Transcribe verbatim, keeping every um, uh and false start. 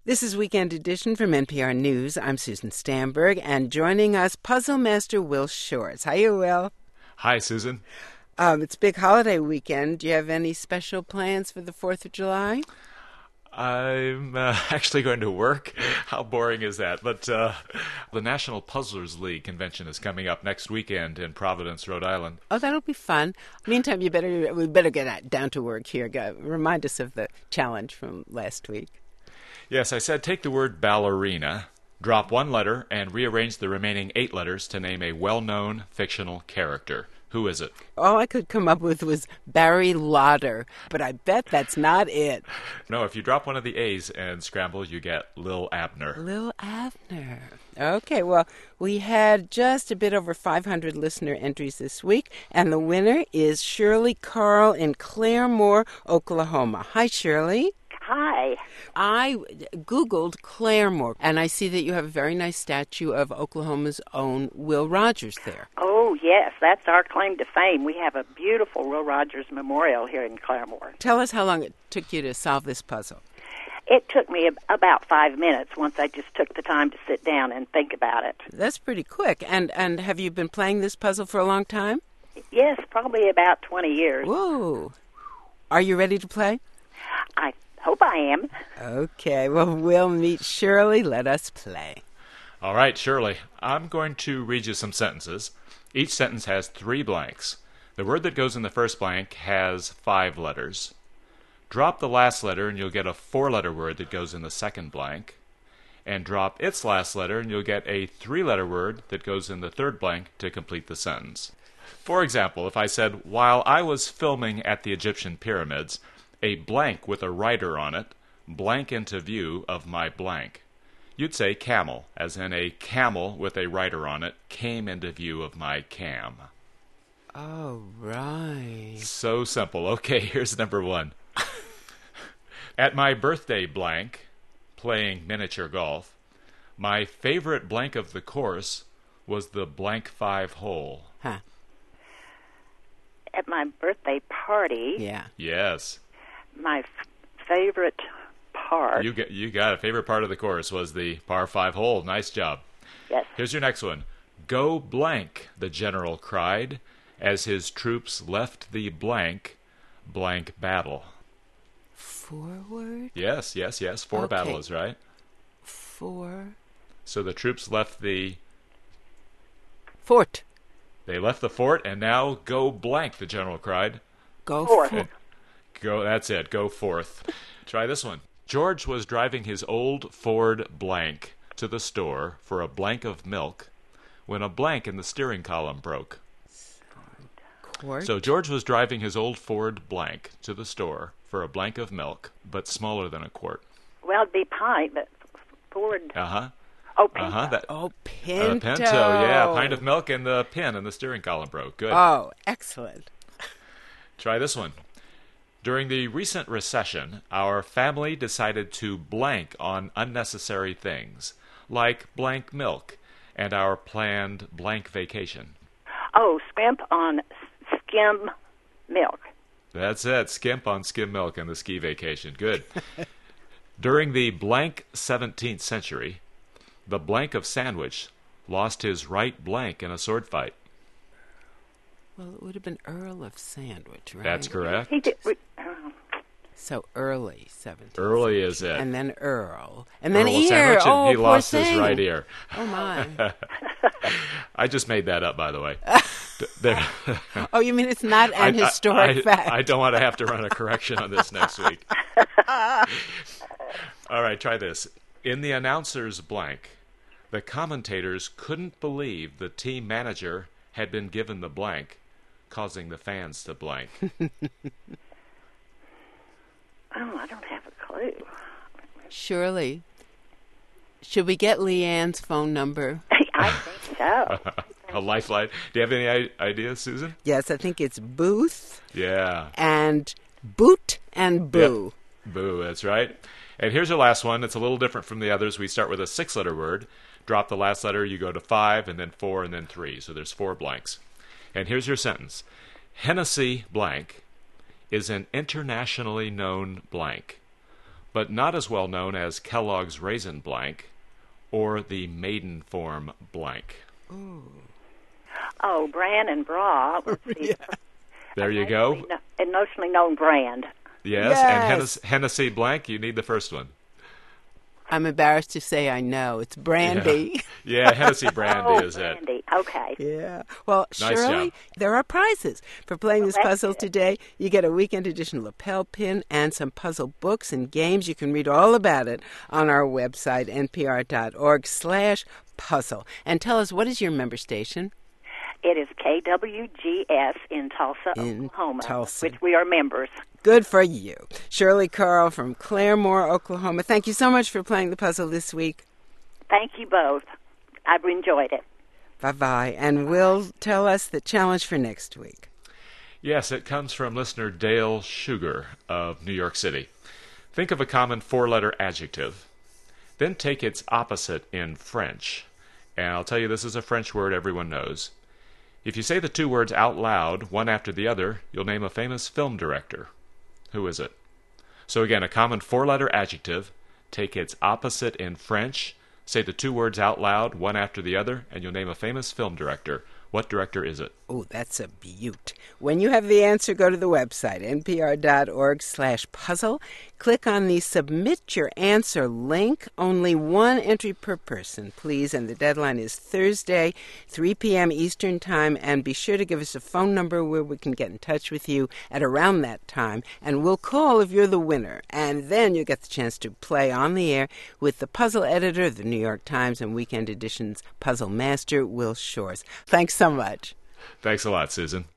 This is Weekend Edition from N P R News. I'm Susan Stamberg, and joining us, Puzzle Master Will Shortz. Hi, Will. Hi, Susan. Um, it's big holiday weekend. Do you have any special plans for the fourth of July? I'm uh, actually going to work. How boring is that? But uh, the National Puzzlers League convention is coming up next weekend in Providence, Rhode Island. Oh, that'll be fun. Meantime, you better we better get down to work here. Go, remind us of the challenge from last week. Yes, I said take the word ballerina, drop one letter, and rearrange the remaining eight letters to name a well-known fictional character. Who is it? All I could come up with was Barry Lauder, but I bet that's not it. No, if you drop one of the A's and scramble, you get Lil Abner. Lil Abner. Okay, well, we had just a bit over five hundred listener entries this week, and the winner is Shirley Carl in Claremore, Oklahoma. Hi, Shirley. Hi. I Googled Claremore, and I see that you have a very nice statue of Oklahoma's own Will Rogers there. Oh, yes, that's our claim to fame. We have a beautiful Will Rogers Memorial here in Claremore. Tell us how long it took you to solve this puzzle. It took me about five minutes once I just took the time to sit down and think about it. That's pretty quick. And, and have you been playing this puzzle for a long time? Yes, probably about twenty years. Whoa. Are you ready to play? I hope I am. Okay, well, we'll meet Shirley. Let us play. All right, Shirley, I'm going to read you some sentences. Each sentence has three blanks. The word that goes in the first blank has five letters. Drop the last letter and you'll get a four-letter word that goes in the second blank. And drop its last letter and you'll get a three-letter word that goes in the third blank to complete the sentence. For example, if I said, while I was filming at the Egyptian pyramids, a blank with a writer on it, blank into view of my blank. You'd say camel, as in a camel with a writer on it came into view of my cam. Oh, right. So simple. Okay, here's number one. At my birthday blank, playing miniature golf, my favorite blank of the course was the blank five hole. Huh. At my birthday party, Yeah. Yes. my f- favorite part. You got, you got it. Favorite part of the course was the par five hole. Nice job. Yes. Here's your next one. Go blank, the general cried, as his troops left the blank, blank battle. Forward? Yes, yes, yes. For Okay. battle is right. For... So the troops left the... Fort. They left the fort, and now go blank, the general cried. Go Forth. for... Go, that's it. Go forth. Try this one. George was driving his old Ford blank to the store for a blank of milk when a blank in the steering column broke. Court. So George was driving his old Ford blank to the store for a blank of milk, but smaller than a quart. Well, it'd be pint, but Ford. Uh-huh. Oh, pinto. Uh-huh. That, Oh, uh, Pinto. Pinto, yeah. A pint of milk and the pin in the steering column broke. Good. Oh, excellent. Try this one. During the recent recession, our family decided to blank on unnecessary things, like blank milk and our planned blank vacation. Oh, scrimp on s- skim milk. That's it. Skimp on skim milk and the ski vacation. Good. During the blank seventeenth century, the blank of Sandwich lost his right blank in a sword fight. Well, it would have been Earl of Sandwich, right? That's correct. He did. Re- oh. So early seventeenth. Early is it. And then Earl. And then Earl of ear. Sandwich, and Oh, he poor lost his thing. right ear. Oh, my. I just made that up, by the way. D- there- Oh, you mean it's not an I- I- historic I, fact? I don't want to have to run a correction on this next week. All right, try this. In the announcer's blank, the commentators couldn't believe the team manager had been given the blank, causing the fans to blank. Oh, I don't have a clue. Surely. Should we get Leanne's phone number? I think so. A lifeline. Do you have any I- ideas, Susan? Yes, I think it's Booth Yeah. and Boot and Boo. Yep. Boo, that's right. And here's your last one. It's a little different from the others. We start with a six-letter word. Drop the last letter, you go to five, and then four, and then three. So there's four blanks. And here's your sentence. Hennessy blank is an internationally known blank. but not as well known as Kellogg's Raisin Blank or the maiden form blank. Ooh. Oh, Bran and Bra. Let's see. Yeah. There you go. No, a notionally known brand. Yes, Yes. and Hennessy, Hennessy Blank, you need the first one. I'm embarrassed to say I know. It's brandy. Yeah, yeah Hennessy Brandy oh, is it. brandy. Okay. Yeah. Well, Nice Shirley, job. there are prizes for playing this that's puzzle good. today. You get a weekend edition lapel pin and some puzzle books and games. You can read all about it on our website, npr.org slash puzzle. And tell us, what is your member station? It is K W G S in Tulsa, In Oklahoma, Tulsa. which we are members. Good for you. Shirley Carl from Claremore, Oklahoma. Thank you so much for playing the puzzle this week. Thank you both. I've enjoyed it. Bye-bye. And Will, tell us the challenge for next week. Yes, it comes from listener Dale Sugar of New York City. Think of a common four-letter adjective. Then take its opposite in French. And I'll tell you, this is a French word everyone knows. If you say the two words out loud, one after the other, you'll name a famous film director. Who is it? So again, a common four-letter adjective. Take its opposite in French. Say the two words out loud, one after the other, and you'll name a famous film director. What director is it? Oh, that's a beaut. When you have the answer, go to the website, npr.org slash puzzle. Click on the Submit Your Answer link. Only one entry per person, please. And the deadline is Thursday, three p.m. Eastern Time. And be sure to give us a phone number where we can get in touch with you at around that time. And we'll call if you're the winner. And then you get the chance to play on the air with the puzzle editor of the New York Times and Weekend Edition's puzzle master, Will Shores. Thanks so much. Thanks a lot, Susan.